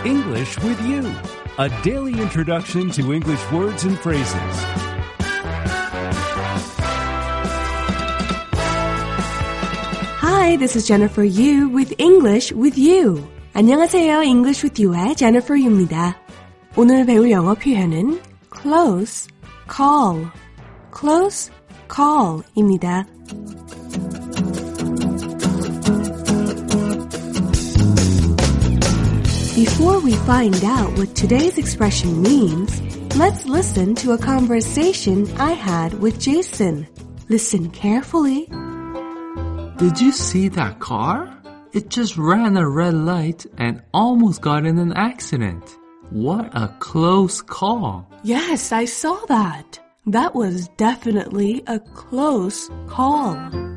English with You, a daily introduction to English words and phrases. Hi, this is Jennifer Yu with English with You. 안녕하세요. English with You의 Jennifer Yu입니다. 오늘 배울 영어 표현은 close call, close call입니다. Before we find out what today's expression means, let's listen to a conversation I had with Jason. Listen carefully. Did you see that car? It just ran a red light and almost got in an accident. What a close call. Yes, I saw that. That was definitely a close call.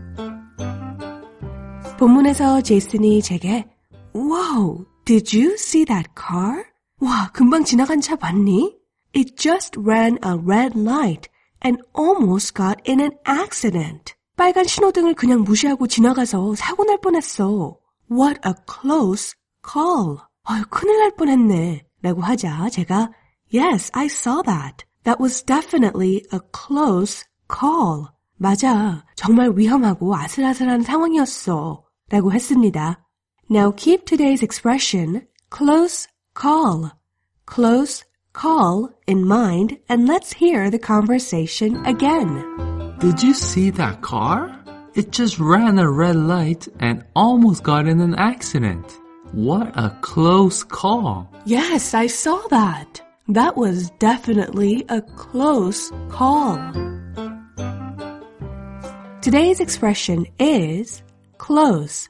본문에서 제이슨이 제게 Wow, did you see that car? 와, 금방 지나간 차 봤니? It just ran a red light and almost got in an accident. 빨간 신호등을 그냥 무시하고 지나가서 사고 날 뻔했어. What a close call. 아유, 큰일 날 뻔했네. 라고 하자 제가 Yes, I saw that. That was definitely a close call. 맞아. 정말 위험하고 아슬아슬한 상황이었어. 라고 했습니다. Now keep today's expression, close call in mind and let's hear the conversation again. Did you see that car? It just ran a red light and almost got in an accident. What a close call. Yes, I saw that. That was definitely a close call. Today's expression is close,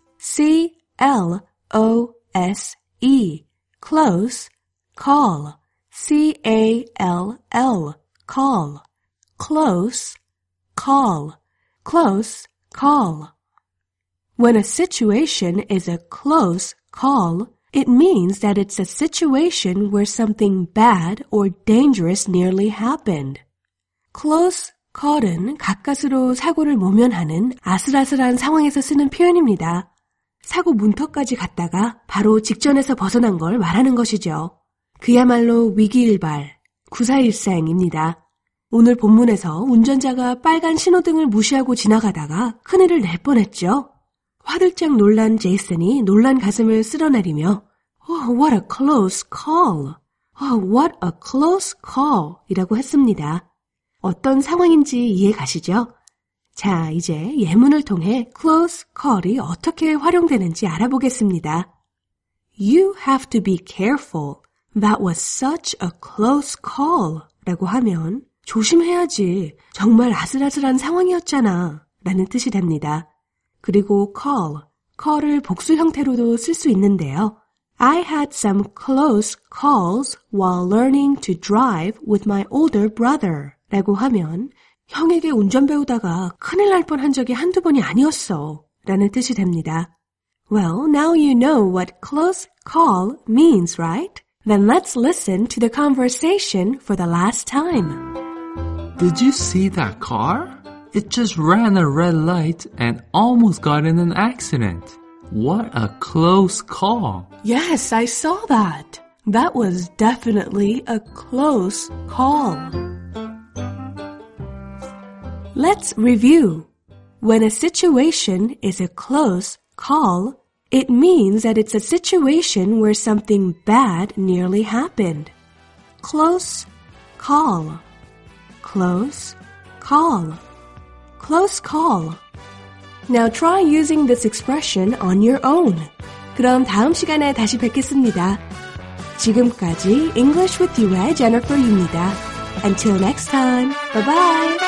C-L-O-S-E, close, call, C-A-L-L, call, close, call, close, call. When a situation is a close call, it means that it's a situation where something bad or dangerous nearly happened. Close call은 가까스로 사고를 모면하는 아슬아슬한 상황에서 쓰는 표현입니다. 사고 문턱까지 갔다가 바로 직전에서 벗어난 걸 말하는 것이죠. 그야말로 위기일발, 구사일생입니다. 오늘 본문에서 운전자가 빨간 신호등을 무시하고 지나가다가 큰일을 낼 뻔했죠. 화들짝 놀란 제이슨이 놀란 가슴을 쓸어내리며 Oh, what a close call. Oh, what a close call 이라고 했습니다. 어떤 상황인지 이해 가시죠? 자, 이제 예문을 통해 close call이 어떻게 활용되는지 알아보겠습니다. You have to be careful. That was such a close call 라고 하면 조심해야지. 정말 아슬아슬한 상황이었잖아 라는 뜻이 됩니다. 그리고 call을 복수 형태로도 쓸 수 있는데요. I had some close calls while learning to drive with my older brother 라고 하면 형에게 운전 배우다가 큰일 날 뻔한 적이 한두 번이 아니었어 라는 뜻이 됩니다. Well, now you know what close call means, right? Then let's listen to the conversation for the last time. Did you see that car? It just ran a red light and almost got in an accident. What a close call. Yes, I saw that. That was definitely a close call. Let's review. When a situation is a close call, it means that it's a situation where something bad nearly happened. Close call. Close call. Close call. Now try using this expression on your own. 그럼 다음 시간에 다시 뵙겠습니다. 지금까지 English with You의 Jennifer Yu입니다. Until next time. Bye-bye.